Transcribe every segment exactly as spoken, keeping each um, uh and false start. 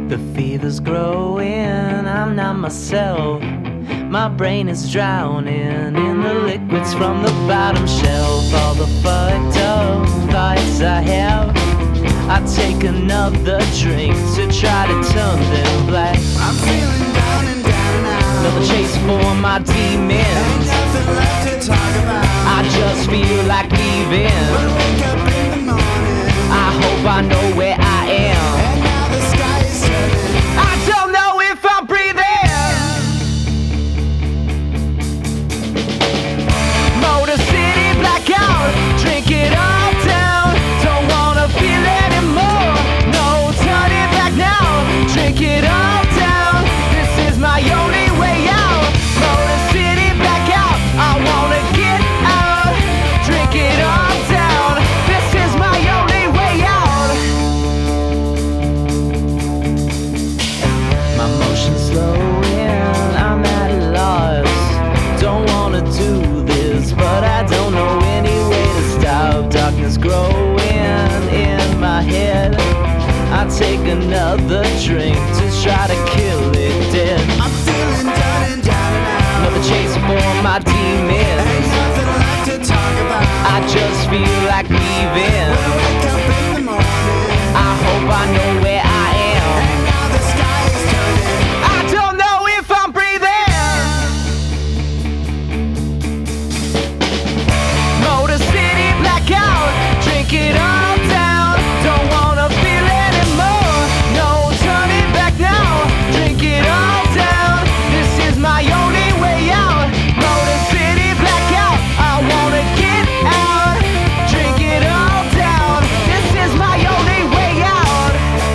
The fever's growing, I'm not myself. My brain is drowning in the liquids from the bottom shelf. All the fucked up thoughts I have, I take another drink to try to turn them black. I'm feeling down and down and out. Another chase for my demons. Ain't nothing left to talk about. I just feel like leaving. When I wake up in the morning, I hope I know where I am. and now the sky is turning. I don't know if I'm breathing. Motor City blackout, drink it all down. Don't wanna feel anymore. No turning back now. Drink it all down. This is my only way out. Motor City blackout, I wanna get out. Drink it all down. This is my only way out. My motion's slowing, I'm at a loss. Don't wanna do this, but I don't know any way to stop. Darkness growing in my head. I take another drink to try to kill it dead. I'm feeling down and down and out. Another chase for my Ain't demons. nothing left to talk about. I just feel like leaving. When I wake up in the morning, I hope I know where I am. and now the sky is turning. I don't know if I'm breathing. Motor City blackout, drink it all down. Don't wanna feel anymore. No turning back now. Drink it all down. This is my only way out. Motor City blackout, I wanna get out. Drink it all down. This is my only way out.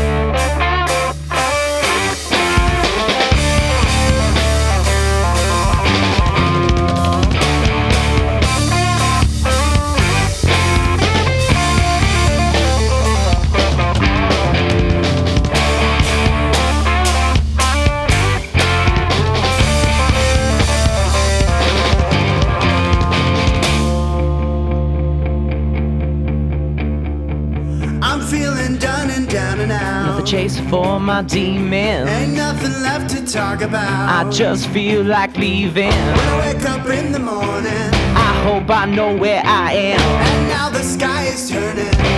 I'm feeling down and down and Another out. chase for my demons. Ain't nothing left to talk about. I just feel like leaving. When I wake up in the morning, I hope I know where I am. and now the sky is turning.